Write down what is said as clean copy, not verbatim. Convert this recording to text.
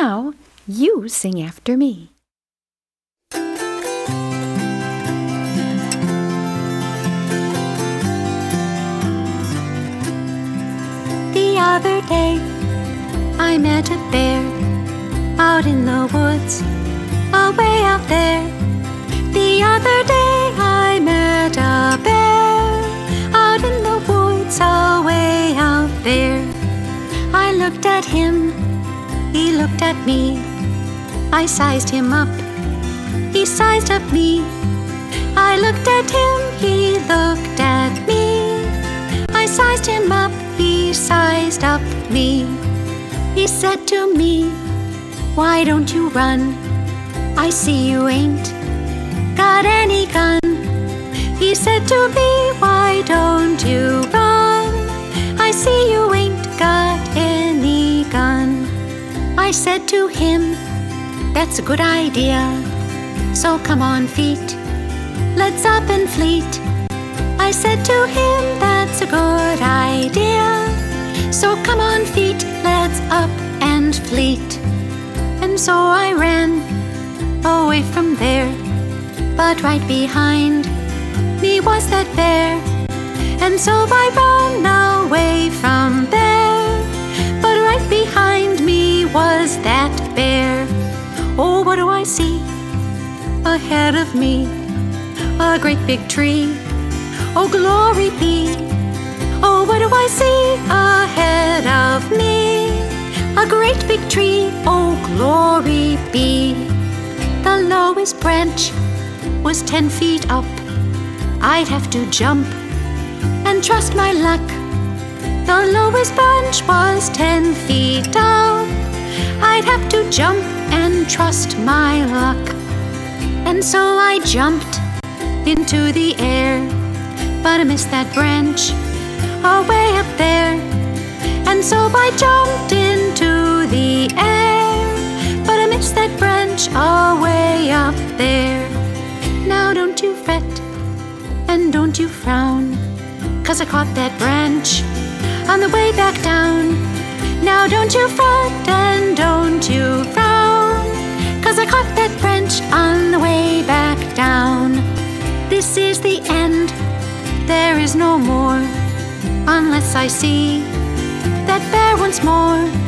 Now you sing after me. The other day I met a bear out in the woods, away out there. The other day I met a bear out in the woods, away out there. I looked at him, he looked at me. I sized him up, he sized up me. I looked at him, he looked at me. I sized him up, he sized up me. He said to me, "Why don't you run? I see you ain't got any gun." He said to me, "Why don't you run? I see you ain't got any gun." I said to him, "That's a good idea. So come on, feet, let's up and fleet." I said to him, "That's a good idea. So come on, feet, let's up and fleet." And so I ran away from there, but right behind me was that bear. And so I ran away from there, but right behind me was that bear. Oh, what do I see ahead of me? A great big tree. Oh, glory be. Oh, what do I see ahead of me? A great big tree. Oh, glory be. The lowest branch was 10 feet up. I'd have to jump and trust my luck. The lowest branch was 10 feet up. I'd have to jump and trust my luck. And so I jumped into the air, but I missed that branch away up there. And so I jumped into the air, but I missed that branch away up there. Now don't you fret and don't you frown, 'cause I caught that branch on the way back down. Now don't you fret and don't you frown, 'cause I caught that branch on the way back down. This is the end, there is no more, unless I see that bear once more.